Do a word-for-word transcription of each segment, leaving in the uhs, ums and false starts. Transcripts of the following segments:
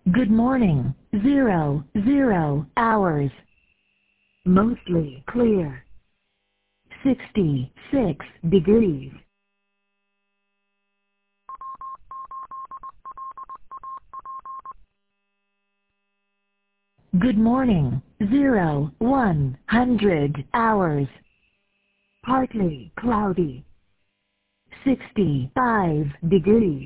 Good morning. Zero, zero hours. Mostly clear. sixty-six degrees. Good morning. Zero, one hundred hours. Partly cloudy. sixty-five degrees.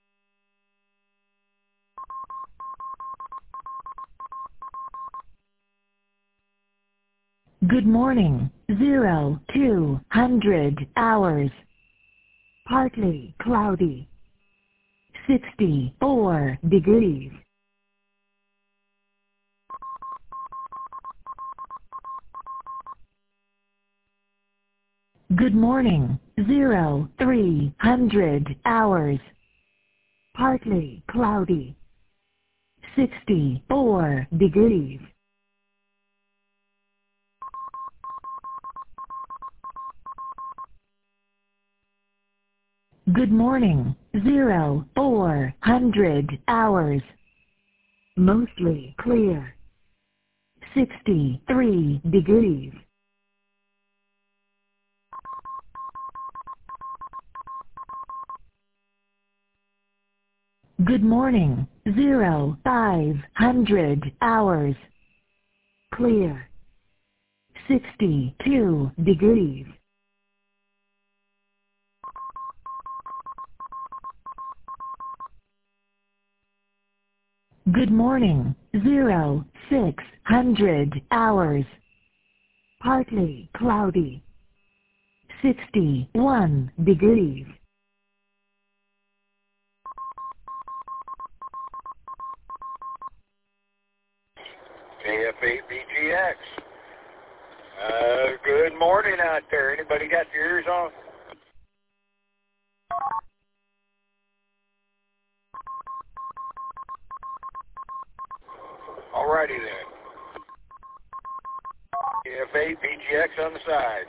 Good morning. Zero, two hundred hours. Partly cloudy. sixty-four degrees. Good morning. Zero, three hundred hours. Partly cloudy. sixty-four degrees. Good morning. Zero, four hundred hours. Mostly clear. sixty-three degrees. Good morning. Zero, five hundred hours. Clear. sixty-two degrees. Good morning. Zero, six hundred hours. Partly cloudy. sixty-one degrees. K F eight B G X. Uh, good morning out there. Anybody got your ears on? Alrighty then. K F eight B G X on the side.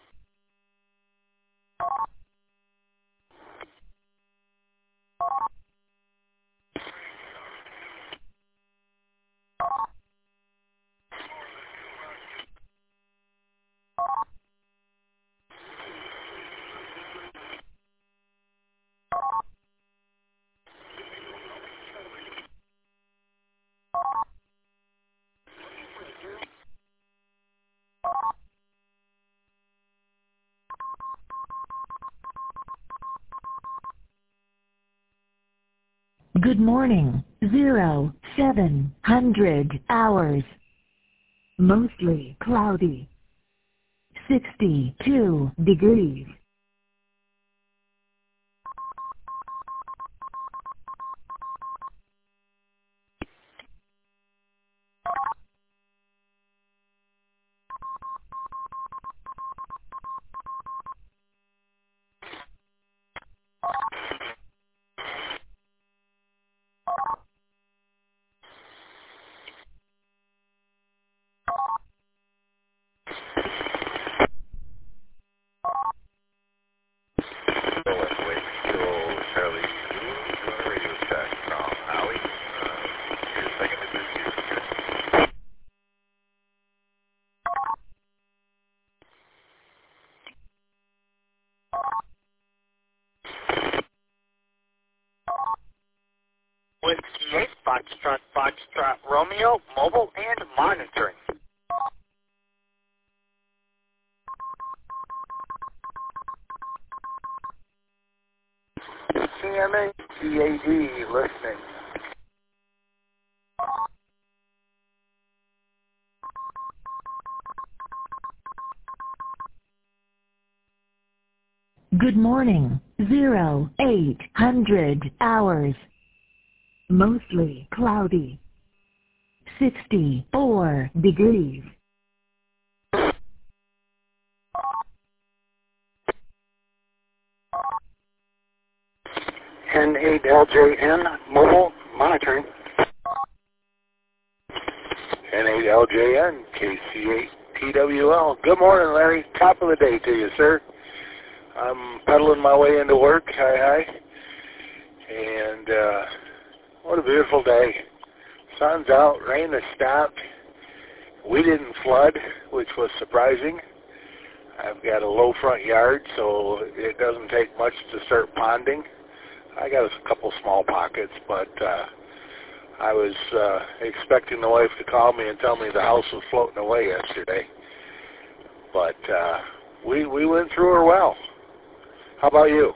Good morning. Zero, seven hundred hours. Mostly cloudy. sixty-two degrees. Whiskey eight, Foxtrot, Foxtrot, Romeo, mobile and monitoring. C M A C A D listening. Good morning. Zero, eight hundred hours. Mostly cloudy. sixty-four degrees. N eight L J N, mobile, monitoring. N eight L J N, K C eight T W L. Good morning, Larry. Top of the day to you, sir. I'm pedaling my way into work. Hi, hi. And uh, what a beautiful day. Sun's out, rain has stopped. We didn't flood, which was surprising. I've got a low front yard, so it doesn't take much to start ponding. I got a couple small pockets, but uh, I was uh, expecting the wife to call me and tell me the house was floating away yesterday. But uh, we we went through her well. How about you?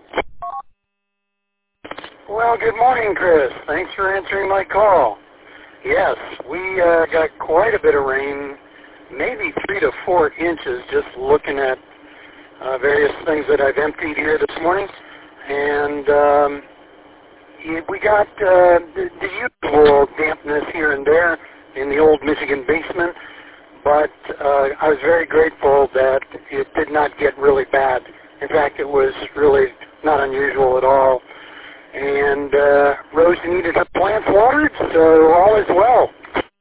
Well, good morning, Chris. Thanks for answering my call. Yes, we uh, got quite a bit of rain, maybe three to four inches, just looking at uh, various things that I've emptied here this morning. And um, we got uh, the, the usual dampness here and there in the old Michigan basement, but uh, I was very grateful that it did not get really bad. In fact, it was really not unusual at all. And uh, Rose needed her plants watered, so all is well.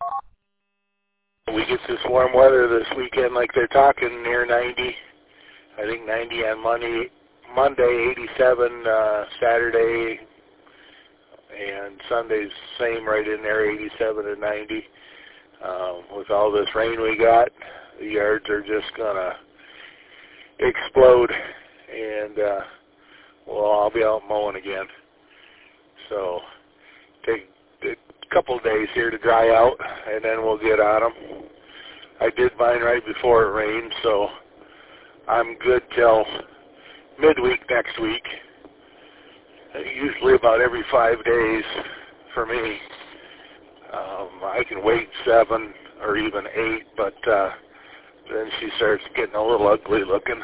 We get this warm weather this weekend like they're talking, near ninety. I think ninety on Monday, Monday eighty-seven, uh, Saturday, and Sunday's same right in there, eighty-seven and ninety. Um, with all this rain we got, the yards are just going to explode, and uh, we'll all be out mowing again. So take a couple of days here to dry out, and then we'll get on them. I did mine right before it rained, so I'm good till midweek next week. Usually about every five days for me. Um, I can wait seven or even eight, but uh, then she starts getting a little ugly looking.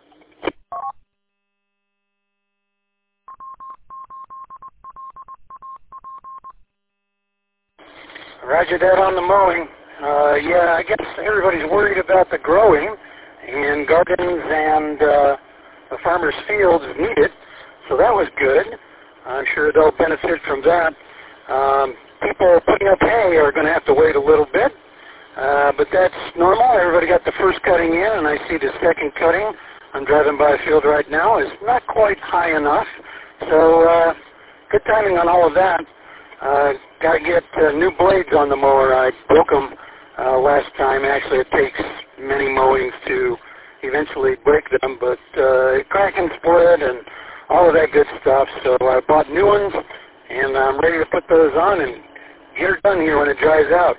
Roger that on the mowing. Uh, yeah, I guess everybody's worried about the growing, and gardens and uh, the farmers' fields need it, so that was good. I'm sure they'll benefit from that. Um, people putting up hay are going to have to wait a little bit, uh, but that's normal. Everybody got the first cutting in, and I see the second cutting. I'm driving by a field right now. Is not quite high enough, so uh, good timing on all of that. Uh, got to get uh, new blades on the mower. I broke them uh, last time. Actually, it takes many mowings to eventually break them, but uh, crack and split and all of that good stuff. So I bought new ones, and I'm ready to put those on and get her done here when it dries out.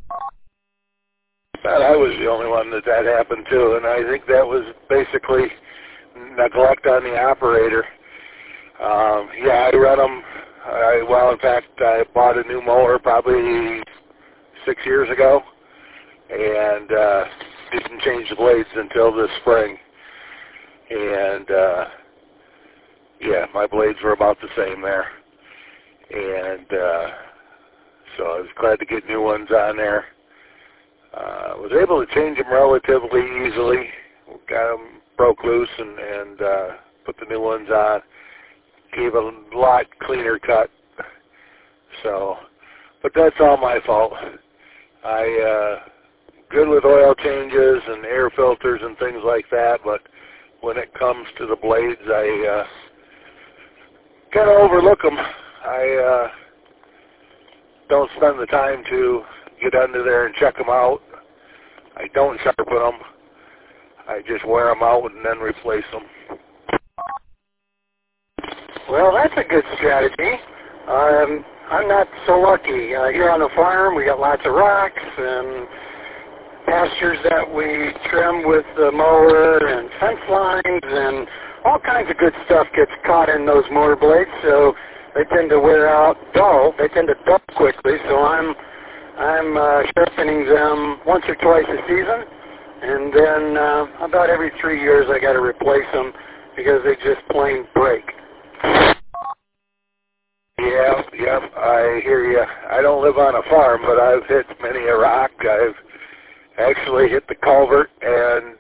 I thought I was the only one that that happened to, and I think that was basically neglect on the operator. Um, yeah, I run them. I, well, in fact, I bought a new mower probably six years ago, and uh, didn't change the blades until this spring. And uh, yeah, my blades were about the same there, and uh, so I was glad to get new ones on there. Uh, was able to change them relatively easily. Got them broke loose and, and uh, put the new ones on. Gave a lot cleaner cut. So, but that's all my fault. I uh, good with oil changes and air filters and things like that, but when it comes to the blades, I uh, kind of overlook them. I uh, don't spend the time to get under there and check them out. I don't sharpen them. I just wear them out and then replace them. Well, that's a good strategy. Um, I'm not so lucky. Uh, here on the farm, we got lots of rocks and pastures that we trim with the mower and fence lines, and all kinds of good stuff gets caught in those mower blades, so they tend to wear out dull. They tend to dull quickly, so I'm I'm uh, sharpening them once or twice a season, and then uh, about every three years I got to replace them because they just plain break. Yeah, yeah, I hear you. I don't live on a farm, but I've hit many a rock. I've actually hit the culvert, and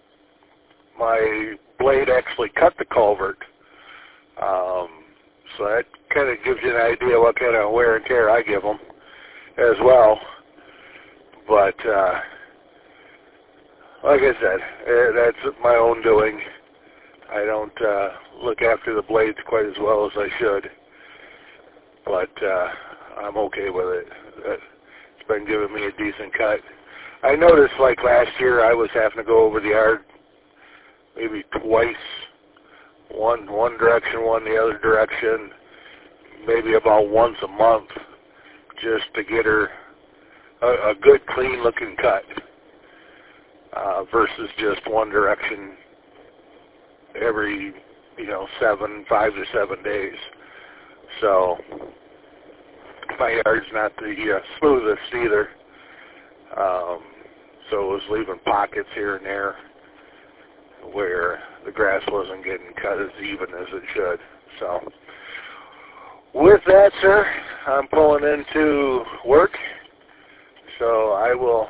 my blade actually cut the culvert. Um, so that kind of gives you an idea what kind of wear and tear I give them as well. But uh, like I said, uh, that's my own doing. I don't uh, look after the blades quite as well as I should. But uh, I'm okay with it. uh, it's been giving me a decent cut. I noticed like last year I was having to go over the yard maybe twice, one one direction, one the other direction, maybe about once a month, just to get her a, a good, clean-looking cut, uh, versus just one direction every, you know, seven, five to seven days. So my yard's not the uh, smoothest either, um, so it was leaving pockets here and there where the grass wasn't getting cut as even as it should. So with that, sir, I'm pulling into work, so I will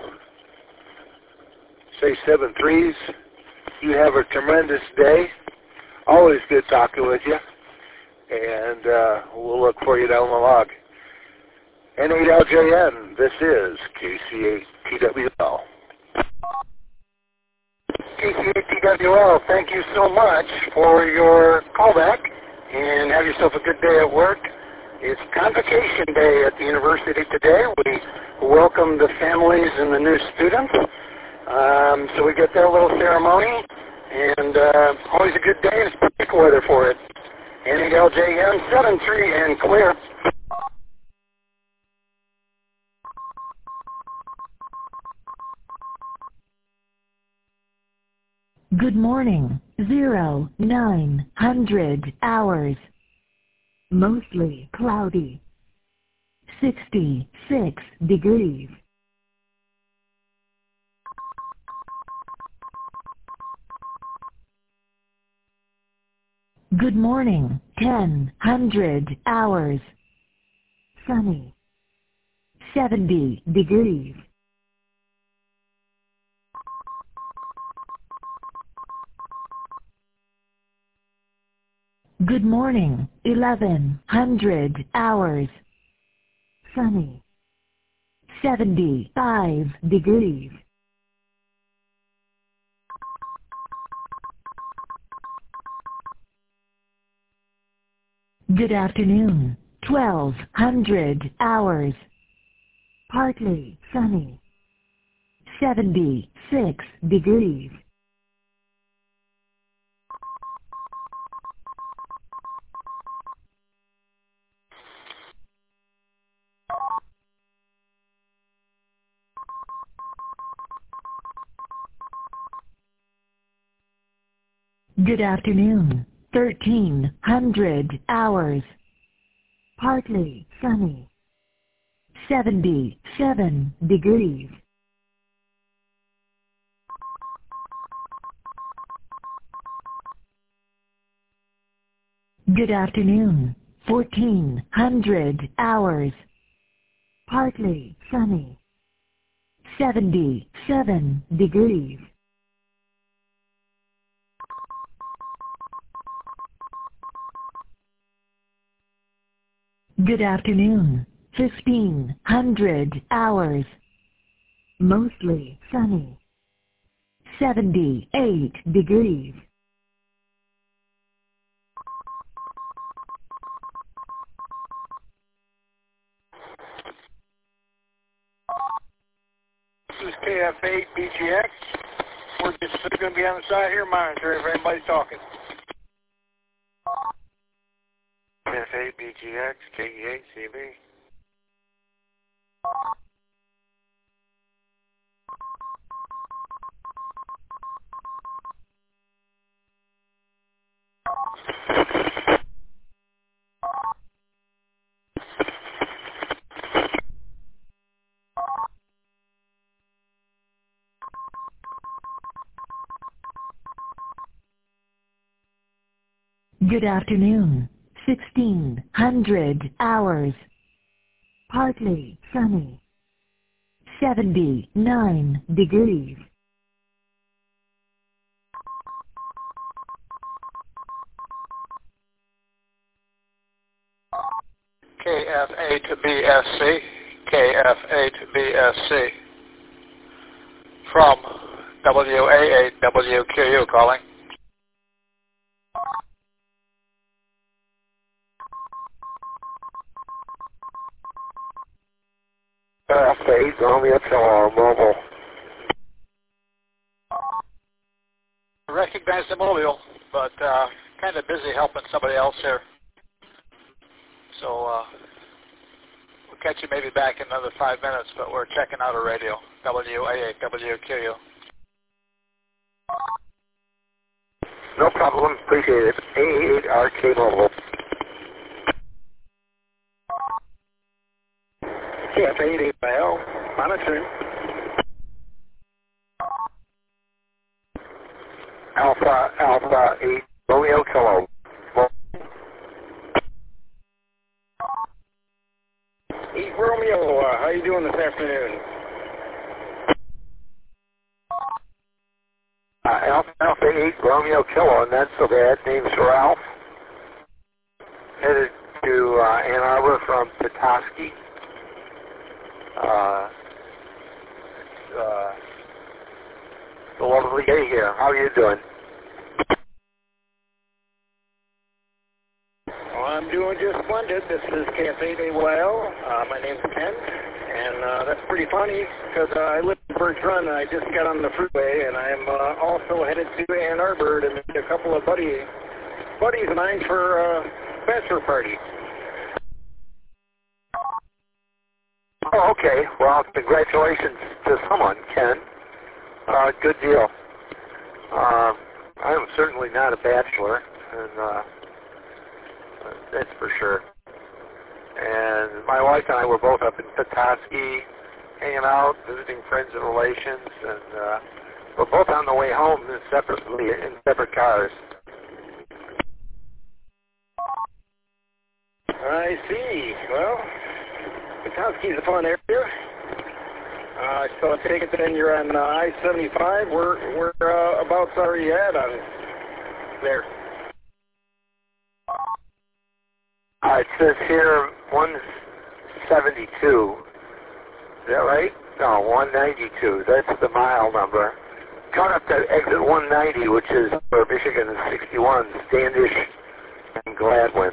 say seven threes. You have a tremendous day. Always good talking with you, and uh, we'll look for you down the log. N eight L J N, this is K C eight T W L. K C eight T W L, thank you so much for your callback, and have yourself a good day at work. It's Convocation Day at the university today. We welcome the families and the new students. Um, so we get their little ceremony, and uh, always a good day, and it's perfect weather for it. N eight L J N, seven three and clear. Good morning, zero, nine hundred hours. Mostly cloudy. sixty-six degrees. Good morning, ten hundred hours. Sunny. seventy degrees. Good morning, eleven hundred hours. Sunny. seventy-five degrees. Good afternoon, twelve hundred hours. Partly sunny. seventy-six degrees. Good afternoon, thirteen hundred hours. Partly sunny. seventy-seven degrees. Good afternoon, fourteen hundred hours. Partly sunny. seventy-seven degrees. Good afternoon, fifteen hundred hours. Mostly sunny. seventy-eight degrees. This is K F eight B G X. We're just going to be on the side here monitoring if anybody's talking. K F eight B G X, K E eight C B. Good afternoon, sixteen hundred hours. Partly sunny. seventy-nine degrees. K F eight to B S C, K F eight to B S C. From W A eight W Q U calling. Alpha eight Romeo Kilo Mobile. I recognize the mobile, but uh, kind of busy helping somebody else here. So uh, we'll catch you maybe back in another five minutes, but we're checking out a radio, W A eight W Q U. No problem. Appreciate it. A eight R K Mobile. C F eight eight L. Monitoring. Alpha, Alpha eight Romeo Kilo. eight Romeo, uh, how you doing this afternoon? Uh, Alpha, Alpha eight Romeo Kilo, and that's so bad. Name's Ralph. Headed to uh, Ann Arbor from Petoskey. Uh, it's, uh, it's a lovely day here. How are you doing? Well, I'm doing just splendid. This is K F eight A Y L. Uh, my name's Ken, and uh, that's pretty funny because uh, I live in Birch Run, and I just got on the freeway, and I'm uh, also headed to Ann Arbor to meet a couple of buddy, buddies of mine for a uh, bachelor party. Oh, okay. Well, congratulations to someone, Ken. Uh, good deal. Uh, I am certainly not a bachelor, and uh, that's for sure. And my wife and I were both up in Petoskey, hanging out, visiting friends and relations, and uh, we're both on the way home separately in separate cars. I see. Well, Petoskey's a fun area. Uh, so I take it then you're on uh, I seventy-five. Where, where uh, abouts are you at on there? Uh, it says here one seventy-two. Is that right? No, one ninety-two. That's the mile number. Coming up to exit one ninety, which is where Michigan is sixty-one, Standish and Gladwin.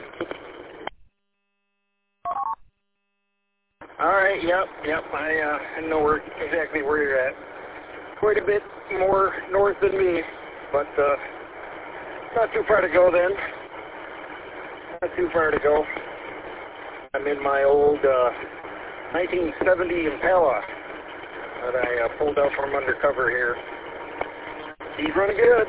All right, yep, yep. I, uh, I know where, exactly where you're at. Quite a bit more north than me, but uh, not too far to go then. Not too far to go. I'm in my old uh, nineteen seventy Impala that I uh, pulled out from undercover here. He's running good.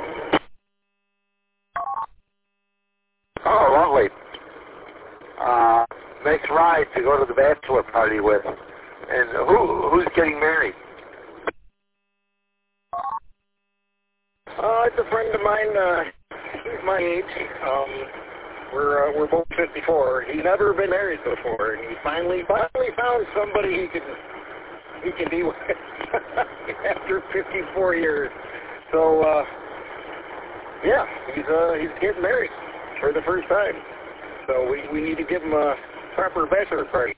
Oh, lovely. Uh, nice ride to go to the bachelor party with. And who who's getting married? Uh, it's a friend of mine. Uh, he's my age. Um, we're uh, we're both fifty-four. He's never been married before, and he finally finally found somebody he can he can be with after fifty-four years. So uh, yeah, he's uh, he's getting married for the first time. So we we need to give him a proper bachelor party.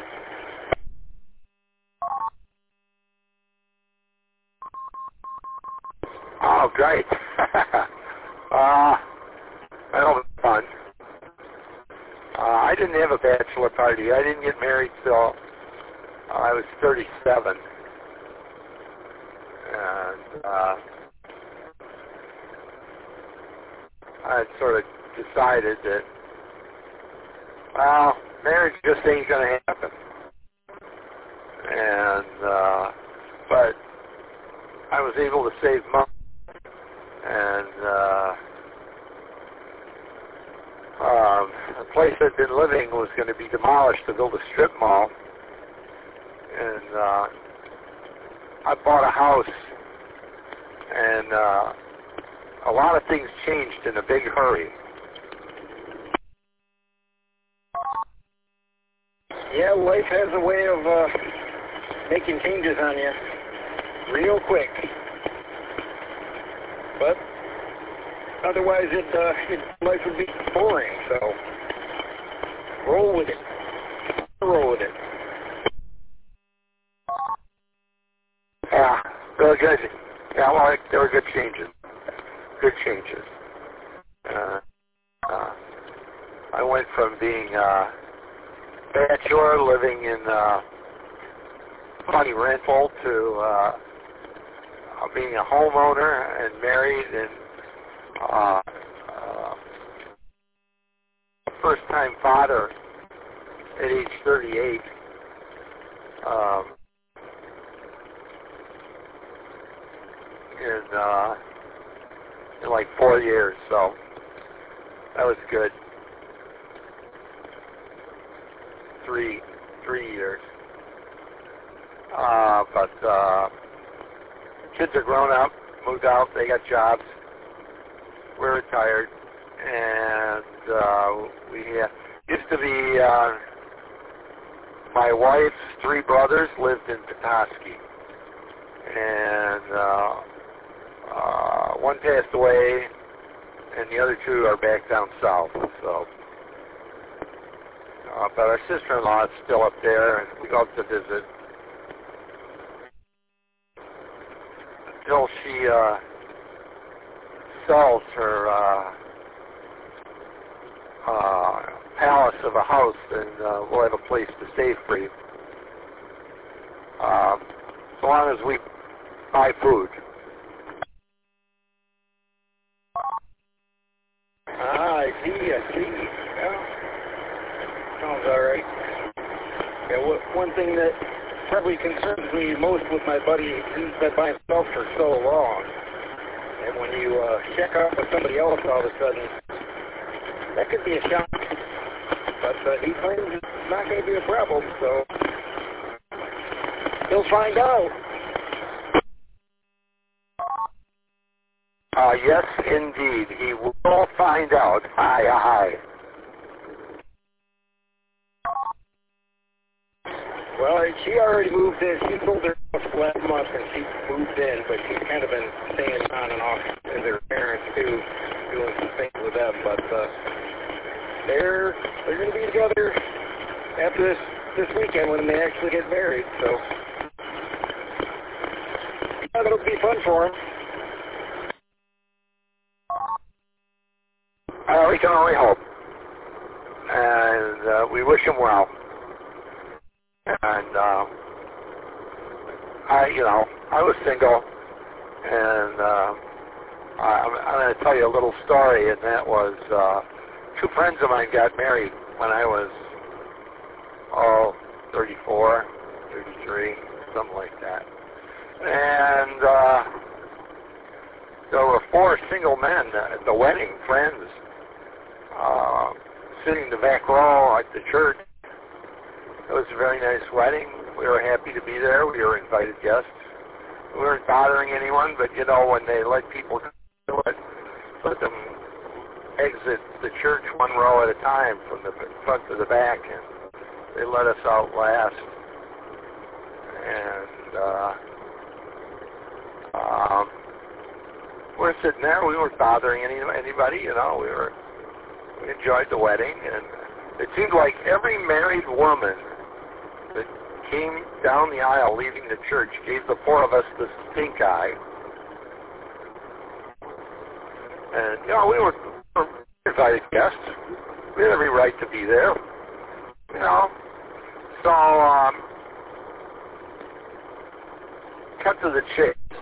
Oh, great. uh, that'll be fun. Uh, I didn't have a bachelor party. I didn't get married till uh, I was thirty-seven. And uh, I had sort of decided that, well, marriage just ain't going to happen. And, uh, but I was able to save money. And uh, um, the place I'd been living was going to be demolished to build a strip mall. And uh, I bought a house, and uh, a lot of things changed in a big hurry. Yeah, life has a way of uh, making changes on you real quick. But otherwise, it, uh, it life would be boring. So roll with it. Roll with it. Yeah, really good. Yeah, well, there were good changes. Good changes. Uh, uh, I went from being uh, bachelor, living in uh, funny rental to uh, being a homeowner and married and uh, uh, first-time father at age thirty-eight. Um, in, uh, in like four years, so that was good. Three, three years. Uh, but uh, kids are grown up, moved out, they got jobs. We're retired, and uh, we uh, used to be. Uh, my wife's three brothers lived in Petoskey, and uh, uh, one passed away, and the other two are back down south. So, uh, but our sister-in-law is still up there, and we go up to visit until she uh, sells her uh, uh, palace of a house, and uh, we'll have a place to stay free. Um, so long as we buy food. Ah, I see, I see. Yeah. Sounds all right. Yeah, well, one thing that probably concerns me most with my buddy, he's been by himself for so long. And when you uh, check out with somebody else all of a sudden, that could be a shock. But uh, he claims it's not going to be a problem, so he'll find out. Uh, yes, indeed. He will find out. Hi, hi. Well, she already moved in. She sold her house last month, and she moved in, but she's kind of been staying on and off with her parents, too, doing some things with them. But uh, they're they're going to be together after this, this weekend when they actually get married. So yeah, that'll be fun for them. Uh, we can only hope. And uh, we wish him well. And uh, I, you know, I was single, and uh, I'm, I'm going to tell you a little story, and that was uh, two friends of mine got married when I was, oh, thirty-four, thirty-three, something like that. And uh, there were four single men at the wedding, friends, uh, sitting in the back row at the church. It was a very nice wedding. We were happy to be there. We were invited guests. We weren't bothering anyone, but you know, when they let people do it, let them exit the church one row at a time from the front to the back, and they let us out last. And uh, um, we're sitting there. We weren't bothering any anybody. You know, we were we enjoyed the wedding, and it seemed like every married woman that came down the aisle leaving the church gave the four of us the stink eye. And, you know, we were, we were invited guests. We had every right to be there. You know. So, um, cut to the chase.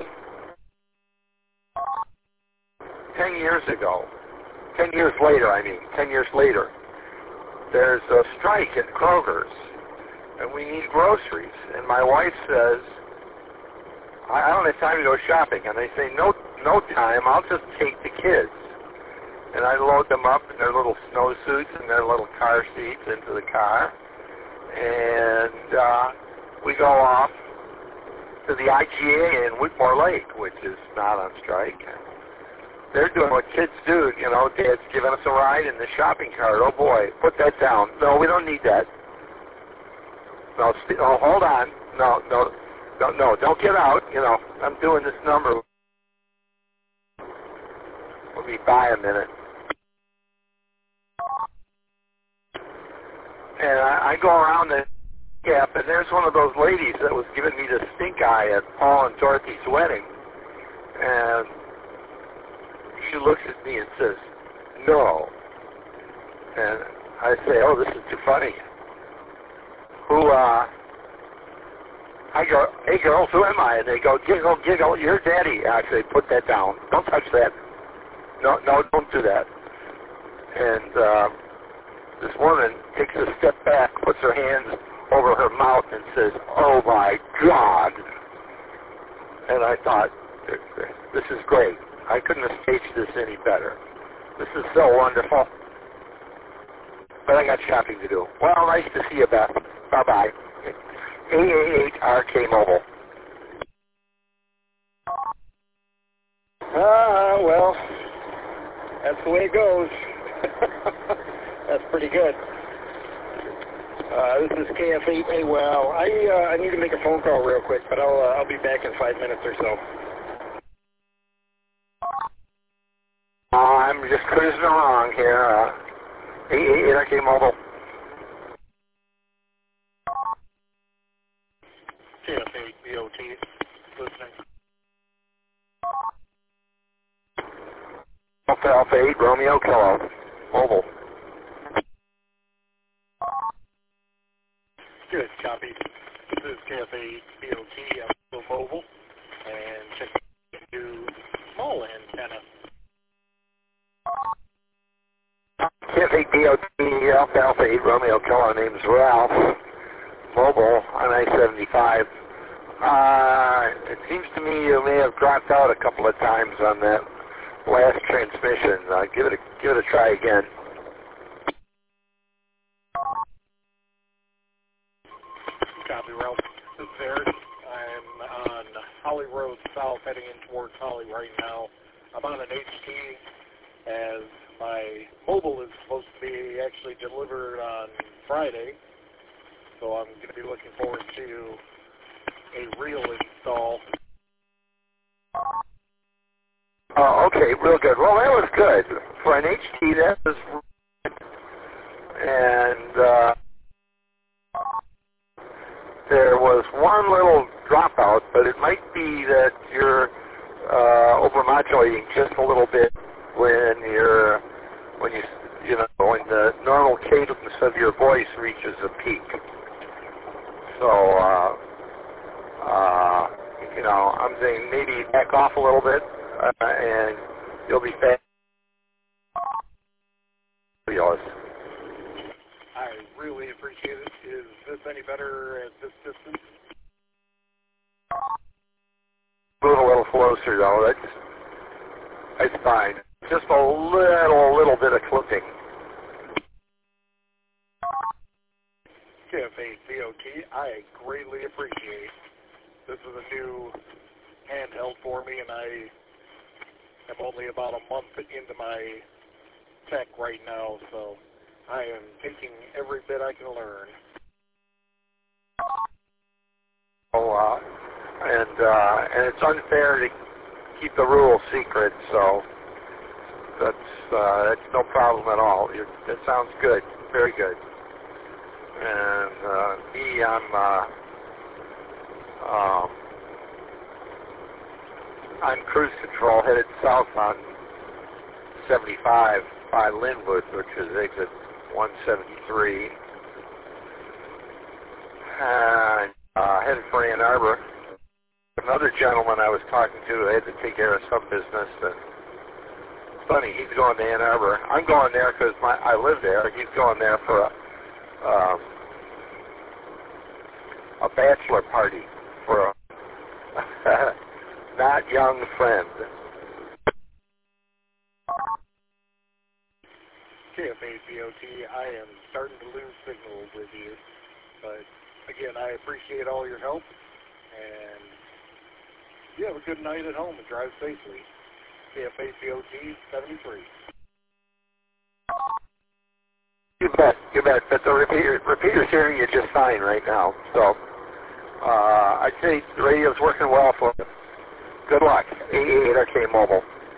Ten years ago, ten years later, I mean, ten years later, there's a strike at Kroger's, and we need groceries. And my wife says, I don't have time to go shopping. And they say, no, no time, I'll just take the kids. And I load them up in their little snowsuits and their little car seats into the car. And uh, we go off to the I G A in Whitmore Lake, which is not on strike. They're doing what kids do, you know, Dad's giving us a ride in the shopping cart. Oh, boy, put that down. No, we don't need that. No, st- oh, hold on. No, no, no, no, don't get out. You know, I'm doing this number. Let me buy a minute. And I, I go around the gap, and there's one of those ladies that was giving me the stink eye at Paul and Dorothy's wedding. And she looks at me and says, no. And I say, oh, this is too funny. Who, uh, I go, hey girls, who am I? And they go, giggle, giggle, you're daddy. I say, put that down. Don't touch that. No, no, don't do that. And uh, this woman takes a step back, puts her hands over her mouth and says, oh my God. And I thought, this is great. I couldn't have staged this any better. This is so wonderful. But I got shopping to do. Well, nice to see you, Beth. Bye-bye. A A eight R K Mobile. Ah, well, that's the way it goes. That's pretty good. Uh, this is K F eight. Hey, well, I uh, I need to make a phone call real quick, but I'll uh, I'll be back in five minutes or so. Uh, I'm just cruising along here. Uh, A A eight R K Mobile. K F eight B O T. Listening. Alpha Alpha eight Romeo Kilo. Mobile. Good, copy. This is K F eight B O T, I'm mobile, and check into small antenna. K F eight B O T, Alpha Alpha eight Romeo Kilo, name's Ralph. Mobile on I seventy-five. Uh, it seems to me you may have dropped out a couple of times on that last transmission. Uh, give it a give it a try again. Copy, Ralph. This is Eric. I'm on Holly Road South, heading in towards Holly right now. I'm on an H T, as my mobile is supposed to be actually delivered on Friday, so I'm going to be looking forward to a real install. Oh, okay, real good. Well, that was good. For an H T, that was good. And uh, there was one little dropout, but it might be that you're uh, over-modulating just a little bit when you're, when you, you know, when the normal cadence of your voice reaches a peak. So, uh, uh, you know, I'm saying maybe back off a little bit, uh, and you'll be fast. I really appreciate it. Is this any better at this distance? Move a little closer, though. That's that's fine. Just a little, little bit of clipping. K F eight B O T, I greatly appreciate. This is a new handheld for me, and I am only about a month into my tech right now, so I am taking every bit I can learn. Oh, uh, and uh, and it's unfair to keep the rules secret, so that's uh, that's no problem at all. You're, that sounds good, very good. And uh, me, I'm uh, um, I'm cruise control headed south on seventy-five by Linwood, which is exit one seventy-three, and uh, headed for Ann Arbor. Another gentleman I was talking to had to take care of some business, and it's funny, he's going to Ann Arbor. I'm going there because my I live there. He's going there for a um, a bachelor party for a not young friend. K F eight B O T, I am starting to lose signal with you, but again, I appreciate all your help, and you have a good night at home and drive safely. K F eight B O T seventy-three. You bet, you bet. But the repeater, repeater's hearing you just fine right now. So uh, I'd say the radio's working well for you. Good luck. A A eight R K Mobile.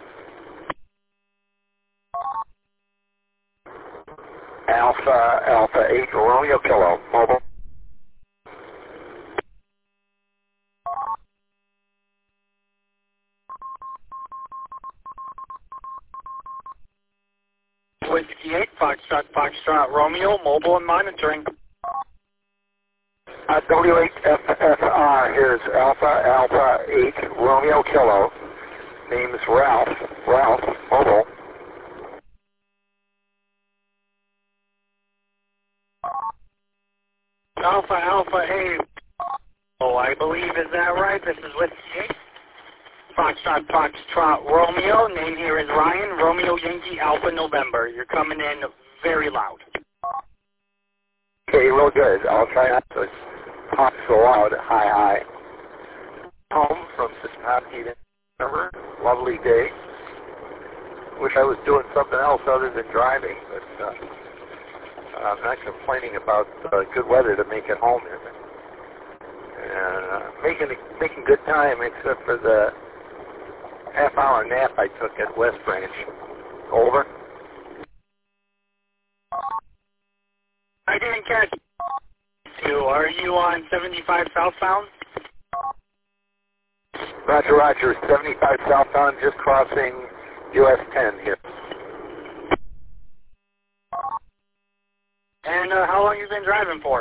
Alpha Alpha eight Romeo Kilo Mobile. fifty-eight, Foxtrot, Foxtrot, Romeo, mobile and monitoring. Uh, W eight F F R, here's Alpha Alpha eight Romeo Kilo. Name's Ralph. Ralph, mobile. Alpha Alpha eight. Oh, I believe, is that right? This is with Foxtrot Foxtrot Romeo. Name here is Ryan. Romeo Yankee Alpha November. You're coming in very loud. Okay, real good. I'll try not to talk so loud. Hi, hi. Home from Cincinnati, Denver. Lovely day. Wish I was doing something else other than driving, but uh, I'm not complaining about uh, good weather to make it home here. And uh, making making good time, except for the half-hour nap I took at West Branch. Over. I didn't catch you. Are you on seventy-five southbound? Roger, Roger. seventy-five southbound, just crossing U S ten here. And uh, how long you been driving for?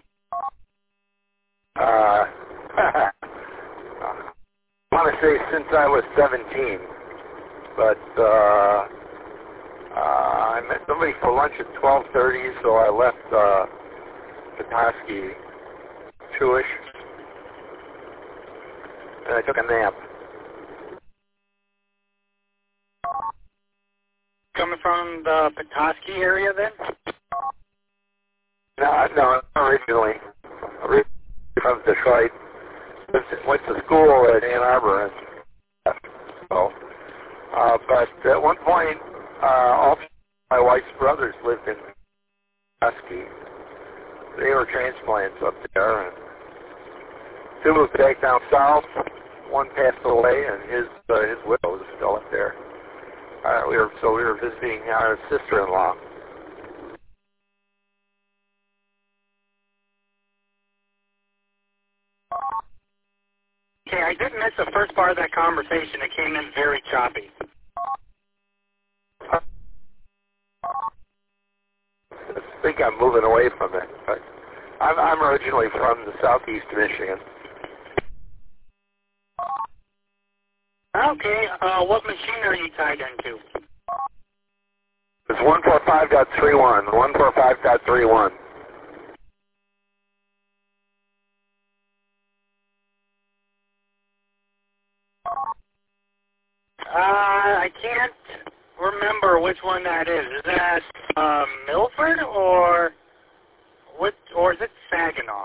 Uh, I want to say since I was seventeen, but uh, uh, I met somebody for lunch at twelve thirty, so I left uh, Petoskey two-ish, and I took a nap. Coming from the Petoskey area then? No, no, originally, originally from Detroit. Went to school at Ann Arbor, and so. Uh, but at one point, uh, all my wife's brothers lived in Petoskey. They were transplants up there, and two moved back down south. One passed away, and his uh, his widow is still up there. Uh, we were so we were visiting our sister-in-law. Okay, I did miss the first part of that conversation. It came in very choppy. I think I'm moving away from it, but I'm, I'm originally from the southeast Michigan. Okay, uh, what machine are you tied into? It's one forty-five point thirty-one, one forty-five point thirty-one. Uh, I can't remember which one that is. Is that uh, Milford or what? Or is it Saginaw?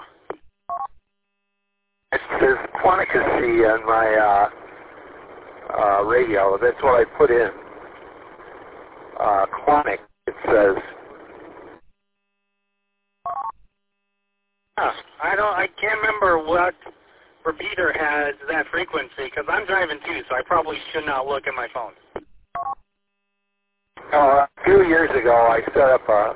It says Quanticacy on my uh, uh, radio. That's what I put in. Uh, Quantic, it says. Huh. I don't. I can't remember what repeater has that frequency because I'm driving too, so I probably should not look at my phone. Uh, a few years ago, I set up a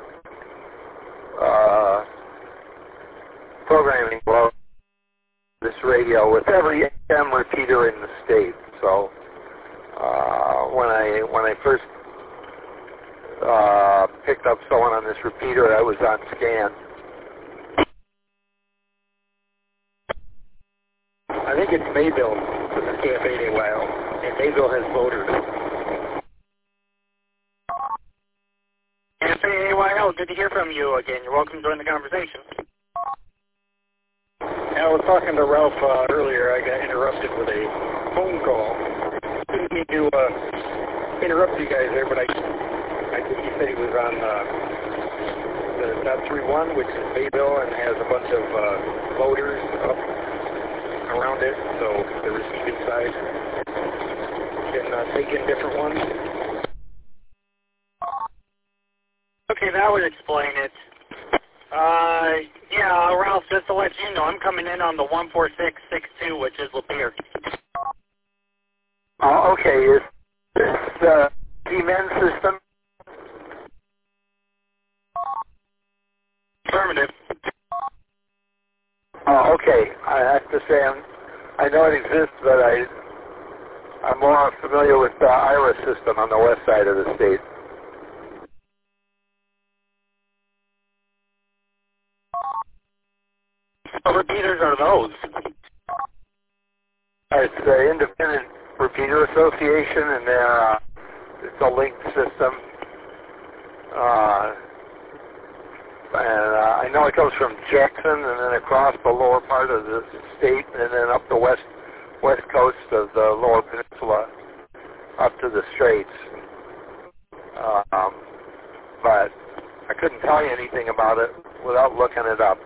uh, programming below this radio with every A M repeater in the state. So uh, when I when I first uh, picked up someone on this repeater, I was on scan. I think it's Mayville with the K F eight A Y L, and Mayville has voters. K F eight A Y L, good to hear from you again. You're welcome to join the conversation. I was talking to Ralph uh, earlier. I got interrupted with a phone call. Didn't mean to uh, interrupt you guys there, but I I think he said he was on uh, the dot three one, which is Mayville, and has a bunch of uh, voters up around it, so the receiving side can uh, take in different ones. Okay, that would explain it. Uh, yeah, Ralph, just to let you know, I'm coming in on the one four six six two, which is Lapeer. Oh, okay. Is this the Siemens system? Affirmative. Oh, okay. I have to say I'm, I know it exists, but I, I'm more familiar with the IRA system on the west side of the state. repeaters are those? It's the Independent Repeater Association, and they're, uh, it's a linked system. Uh, and uh, I know it goes from Jackson and then across the lower part of the state and then up the west west coast of the lower peninsula up to the Straits. Um, but I couldn't tell you anything about it without looking it up.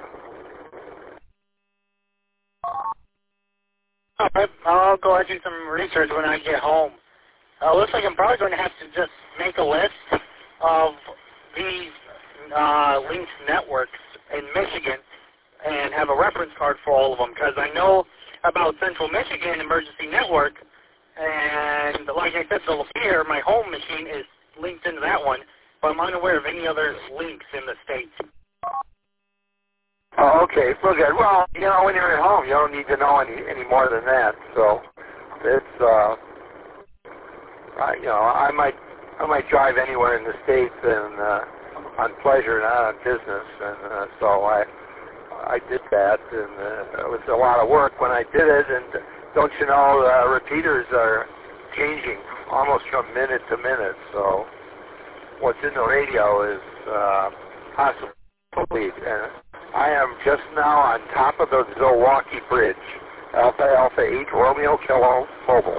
All right, I'll go ahead and do some research when I get home. Uh, looks like I'm probably going to have to just make a list of these uh, linked networks in Michigan and have a reference card for all of them, because I know about Central Michigan Emergency Network, and like I said, the Lapeer, my home machine, is linked into that one, but I'm unaware of any other links in the state. Oh, okay. Well, good. Well, you know, when you're at home, you don't need to know any any more than that. So, it's uh, I, you know, I might I might drive anywhere in the states and uh, on pleasure, not on business, and uh, so I I did that, and uh, it was a lot of work when I did it. And don't you know, uh, repeaters are changing almost from minute to minute. So, what's in the radio is uh, possibly. Uh, I am just now on top of the Milwaukee Bridge, Alpha Alpha eight Romeo Kilo Mobile.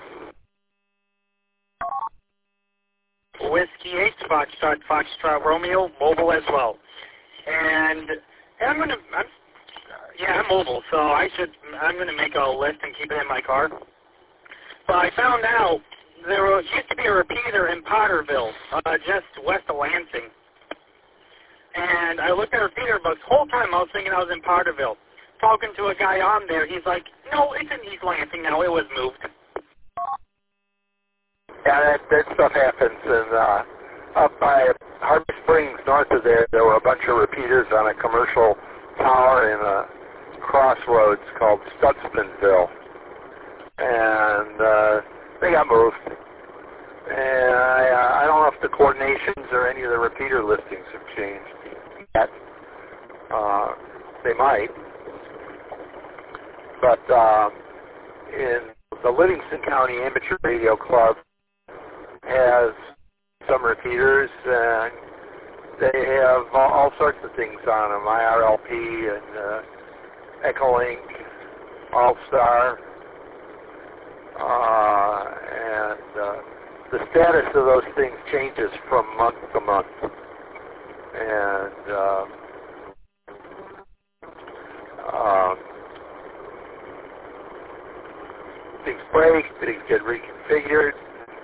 Whiskey eight Foxtrot Foxtrot Romeo Mobile as well, and I'm gonna, I'm, yeah, I'm mobile, so I should, I'm gonna make a list and keep it in my car. But I found out there was, used to be a repeater in Potterville, uh, just west of Lansing. And I looked at her repeater, but the whole time I was thinking I was in Potterville. Talking to a guy on there, he's like, no, it's in East Lansing now, it was moved. Yeah, that, that stuff happens. And uh, up by Harbor Springs, north of there, there were a bunch of repeaters on a commercial tower in a crossroads called Studsmanville. And uh, they got moved. And I, I don't know if the coordinations or any of the repeater listings have changed yet. Uh, they might. But uh, in the Livingston County Amateur Radio Club has some repeaters, and they have all, all sorts of things on them, I R L P and uh, Echolink, All-Star, uh, and uh, the status of those things changes from month to month. And uh, uh, things break, things get reconfigured.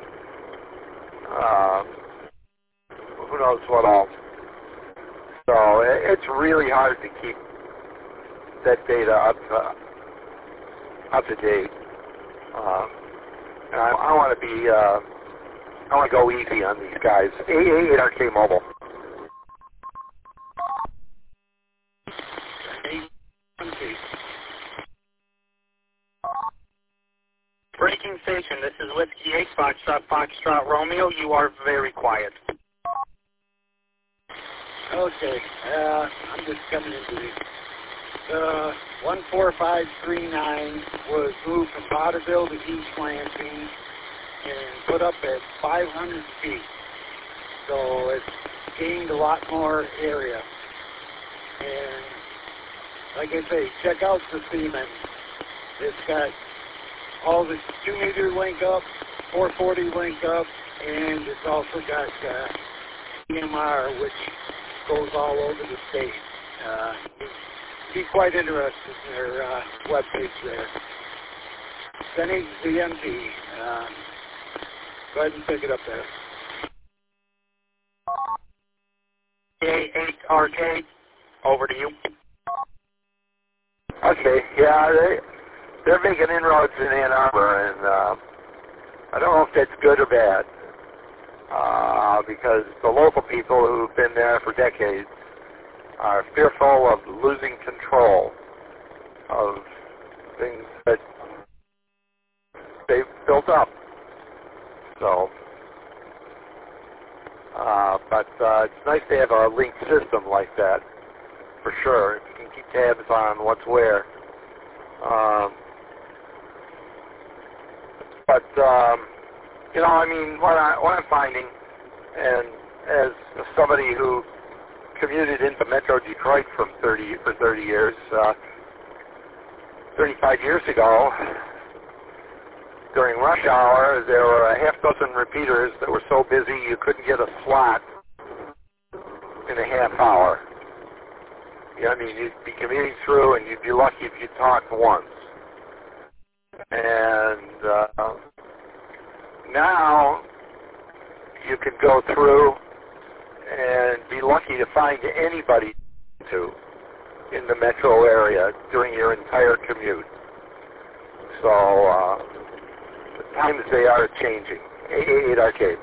Uh, who knows what all. So it, it's really hard to keep that data up to, up to date. Um, and I, I want to be, uh, I want to go easy on these guys. A A eight R K Mobile. Breaking station, this is Whiskey eight Foxtrot Foxtrot Romeo. You are very quiet. Okay, uh, I'm just coming into this. Uh, one four five three nine was moved from Potterville to East Lansing and put up at five hundred feet. So it's gained a lot more area. And like I say, check out the Siemens. It's got all the two meter link up, four forty link up, and it's also got uh, E M R, which goes all over the state. Uh, be quite interested in their uh, webpage there. N H Z M T. Uh, go ahead and pick it up there. A eight R K, over to you. Okay, yeah, they, they're making inroads in Ann Arbor, and uh, I don't know if that's good or bad, uh, because the local people who've been there for decades are fearful of losing control of things that they've built up. So, uh, but uh, it's nice to have a linked system like that for sure. If you can keep tabs on what's where. Um, but, um, you know, I mean, what, I, what I'm finding, and as somebody who commuted into Metro Detroit from thirty for thirty years, uh, thirty-five years ago, during rush hour, there were a half dozen repeaters that were so busy you couldn't get a slot in a half hour. You know, I mean, you'd be commuting through, and you'd be lucky if you talked once. And uh, now you can go through and be lucky to find anybody to in the metro area during your entire commute. So uh, the times they are changing. eight eighty-eight Arcade.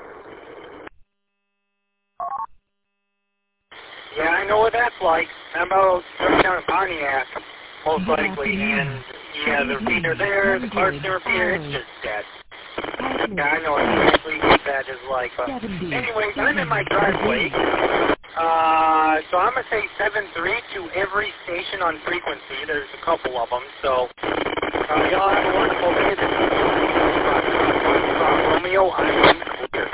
Yeah, I know what that's like. I'm about coming down to Pontiac, most likely, and yeah, the repeater there, the Clarkson repeater, it's just dead. Yeah, I know exactly what that is like. But anyways, I'm in my driveway, uh, so I'm going to say seven three to every station on frequency. There's a couple of them, so uh, y'all have a wonderful day. This is Romeo. I'm clear.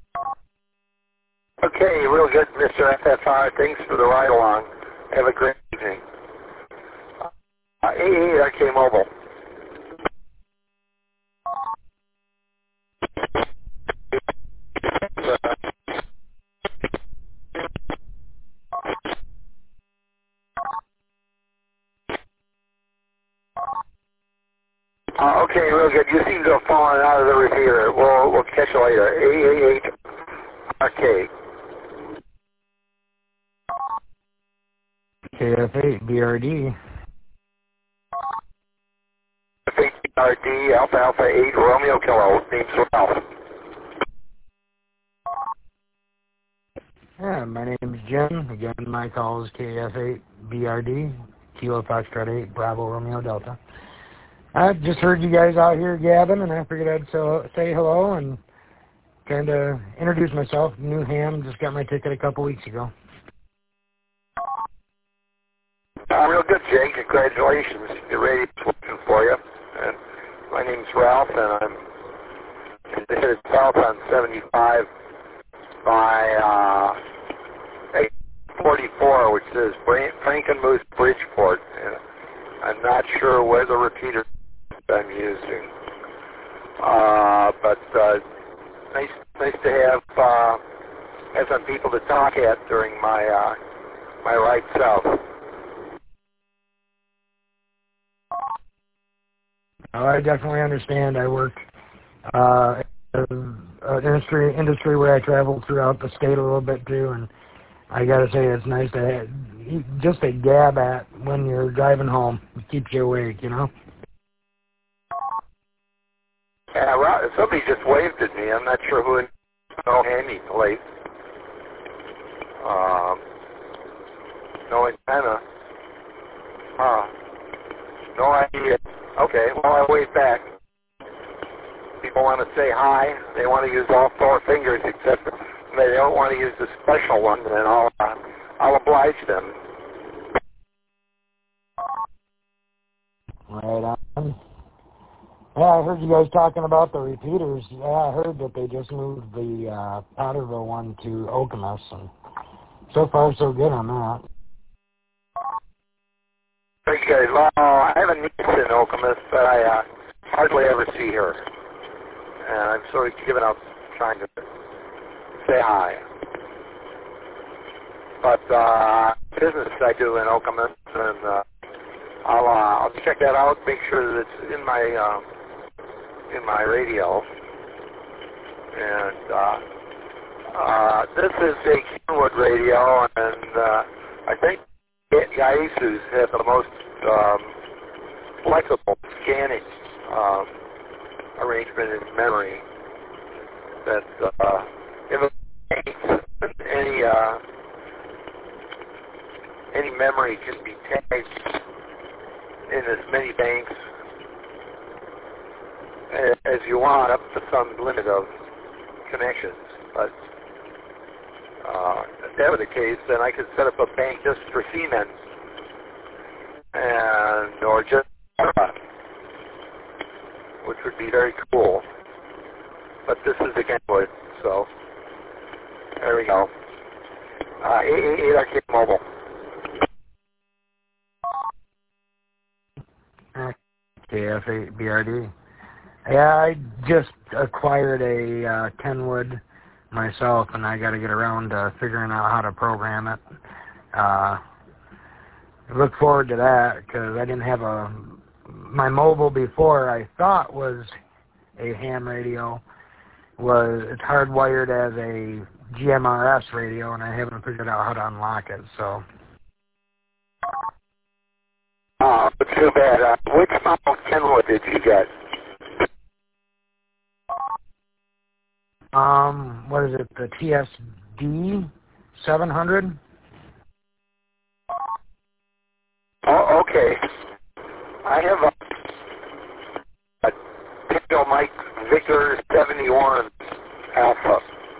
Okay, real good, Mister F F R. Thanks for the ride along. Have a great evening. Uh, eight eighty-eight Arcade Mobile. Uh, okay, real good. You seem to have fallen out of the repeater. We'll, we'll catch you later. eight eighty-eight Arcade. K F eight B R D. F eight B R D, Alpha Alpha eight, Romeo Kilo. Name's Ralph. Yeah, my name is Jim. Again, my call is K F eight B R D, Kilo Foxtrot eight, Bravo Romeo Delta. I just heard you guys out here gabbing, and I figured I'd so, say hello and kind of introduce myself. New ham, just got my ticket a couple weeks ago. Uh, real good, Jay. Congratulations. Your radio's working for you. And my name's Ralph, and I'm headed south on seventy-five by uh, eight forty-four, which is Frankenmuth Bridgeport. And I'm not sure where the repeater I'm using, uh, but uh, nice, nice to have uh, have some people to talk at during my uh, my ride south. Oh, I definitely understand. I work uh, in an industry industry where I travel throughout the state a little bit too, and I gotta say it's nice to have, just to gab at when you're driving home. It keeps you awake, you know. Yeah, well, somebody just waved at me. I'm not sure who it is. No handy plate. Um, no antenna. Huh. No idea. Okay, well, I wave back. People want to say hi. They want to use all four fingers, except they don't want to use the special one, then I'll, uh, I'll oblige them. Right on. Yeah, I heard you guys talking about the repeaters. Yeah, I heard that they just moved the uh, Potterville one to Okemos, and so far so good on that. Very good. Well, I have a niece in Okemos, but I uh, hardly ever see her. And I'm sort of giving up trying to say hi. But uh, business I do in Okemos, and uh, I'll uh, I'll check that out, make sure that it's in my um, in my radio. And uh, uh, this is a Kenwood radio, and uh, I think Yaesu's have the most um, flexible scanning um, arrangement in memory. That uh, if it, any uh, any memory can be tagged in as many banks as you want, up to some limit of connections. But uh, if that were the case, then I could set up a bank just for Siemens and or just which would be very cool. But this is the Kenwood, so there we go. Uh, eight eight eight Arcade Mobile. K F eight B R D. Yeah, I just acquired a uh, Kenwood myself, and I got to get around to figuring out how to program it. Uh, look forward to that, because I didn't have a... My mobile before I thought was a ham radio. Was It's hardwired as a G M R S radio, and I haven't figured out how to unlock it, so... Oh, too bad. Uh, which model Kenwood did you get? Um, what is it, the T S D seven hundred? Oh, okay. I have a, a Pinto Mike Victor seventy-one Alpha.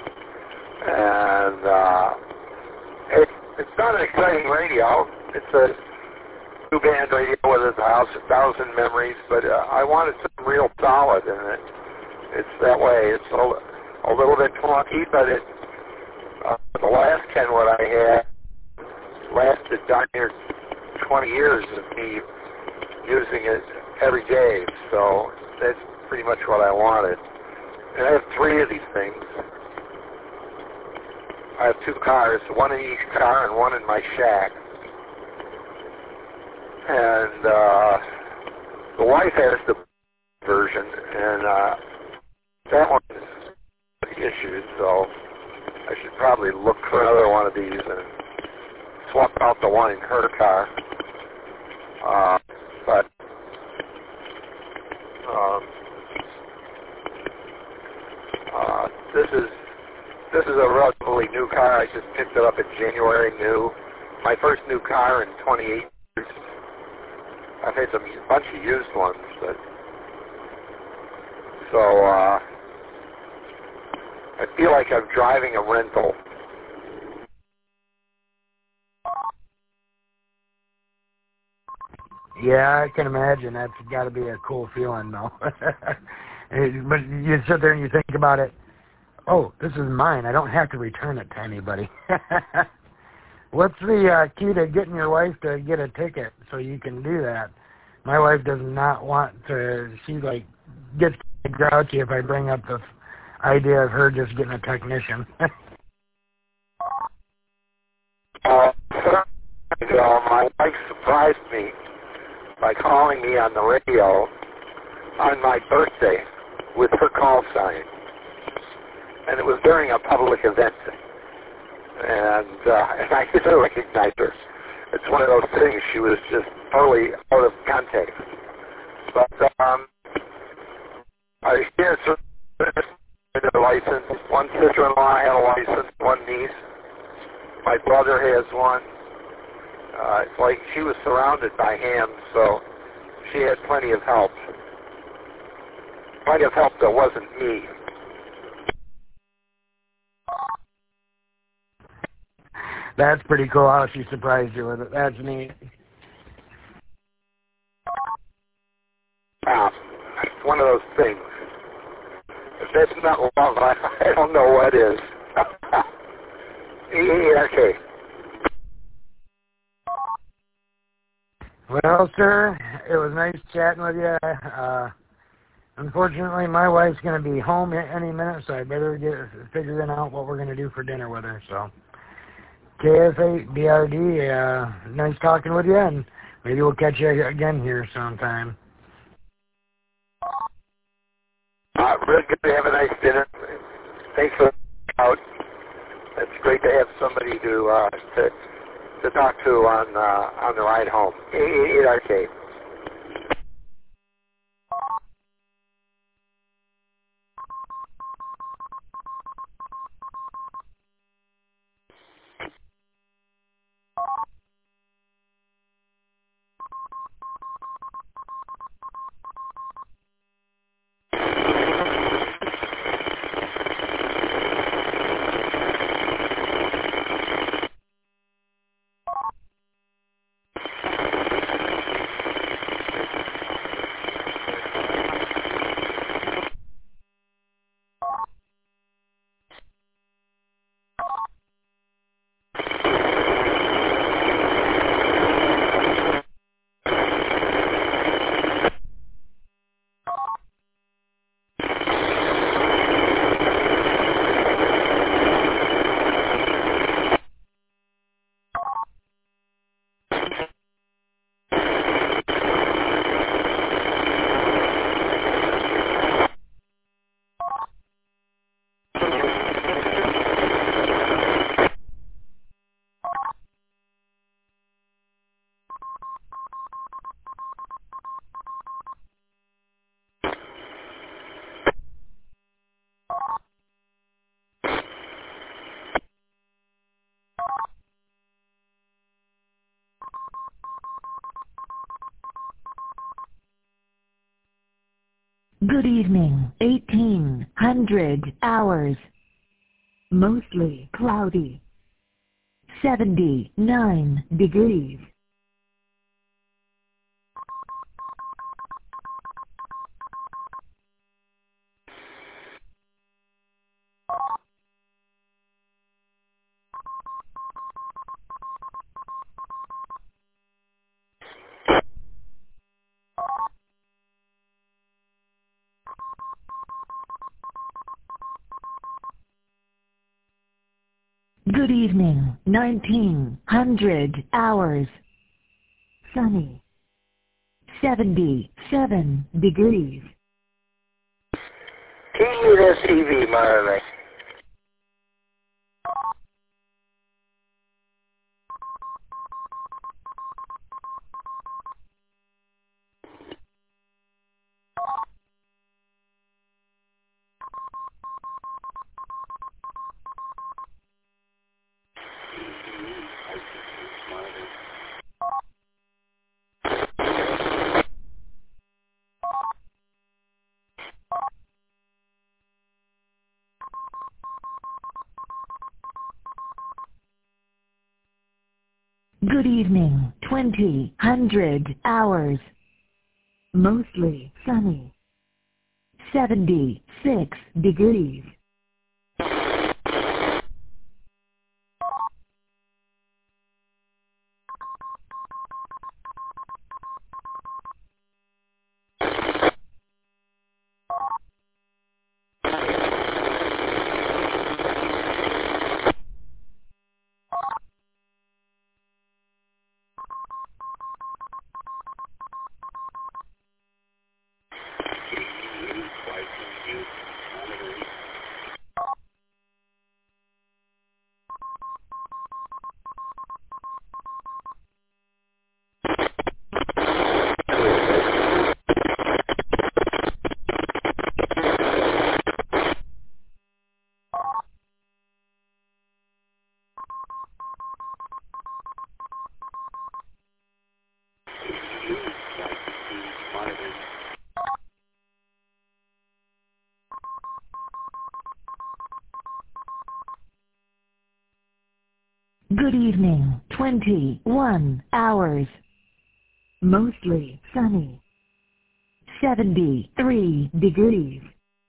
And uh, it, it's not an exciting radio. It's a two-band radio with a thousand, thousand memories, but uh, I wanted something real solid, and it, it's that way. It's a, a little bit clunky, but it, uh, the last Kenwood I had lasted darn near twenty years of me using it every day, so that's pretty much what I wanted. And I have three of these things. I have two cars, one in each car and one in my shack. And uh, the wife has the version, and uh, that one is issued, so I should probably look for another one of these and swap out the one in her car. Uh, but um, uh, this is this is a relatively new car. I just picked it up in January. New, my first new car in twenty-eight years. I've had some a bunch of used ones, but so uh, I feel like I'm driving a rental. Yeah, I can imagine. That's got to be a cool feeling, though. But you sit there and you think about it, oh, this is mine. I don't have to return it to anybody. What's the uh, key to getting your wife to get a ticket so you can do that? My wife does not want to, she like gets grouchy if I bring up the idea of her just getting a technician. uh, ago, my wife surprised me by calling me on the radio on my birthday with her call sign. And it was during a public event. And, uh, and I didn't recognize her. It's one of those things. She was just totally out of context. But um, I had a license. One sister-in-law had a license. One niece. My brother has one. Uh, it's like she was surrounded by hams, so she had plenty of help. Plenty of help that wasn't me. That's pretty cool how she surprised you with it. That's neat. Wow. It's one of those things. If that's not love, I, I don't know what is. Okay. Well, sir, it was nice chatting with you. Uh, unfortunately, my wife's going to be home any minute, so I better get figuring out what we're going to do for dinner with her. So, K F eight B R D, uh, nice talking with you, and maybe we'll catch you again here sometime. Uh, really good to have a nice dinner. Thanks for out. It's great to have somebody to uh, to, to talk to on uh, on the ride home. eight eight eight Arcade. Good evening, eighteen hundred hours. Mostly cloudy. seventy-nine degrees. Good evening, nineteen hundred hours. Sunny. seventy-seven degrees. T U S T V monitoring. Good evening, twenty hundred hours. Mostly sunny. seventy-six degrees. Good evening, twenty-one hours. Mostly sunny. seventy-three degrees.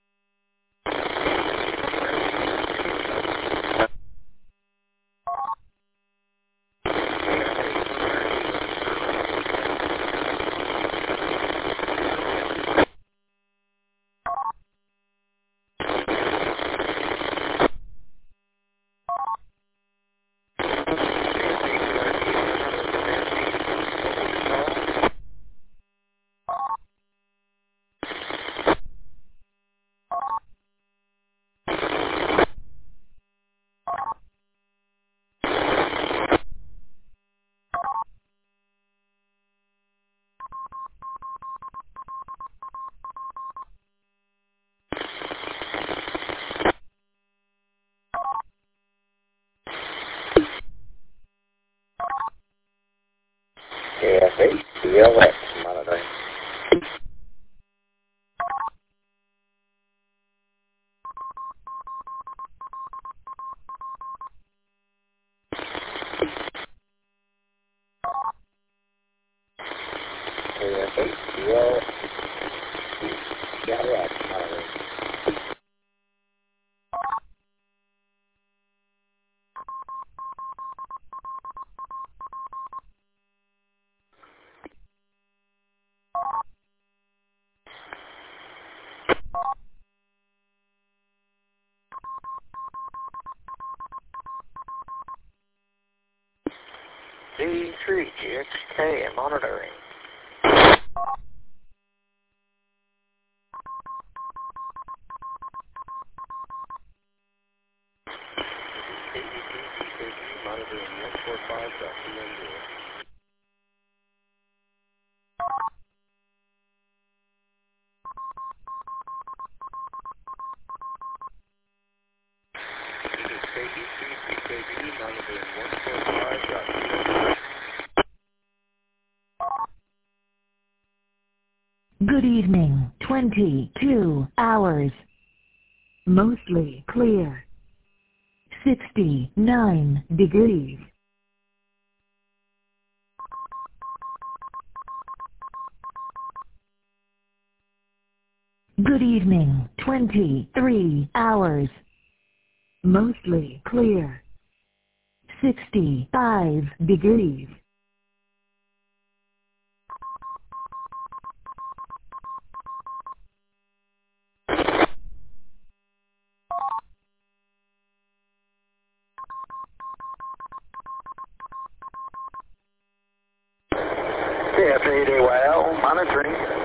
K F eight B L X monitoring. K F eight B L X monitoring. D three G X K monitoring. Monitoring one four five dot two one zero. Good evening, twenty-two hours. Mostly clear. sixty-nine degrees. Good evening, twenty-three hours. Mostly clear. sixty-five degrees. K F eight A Y L monitoring.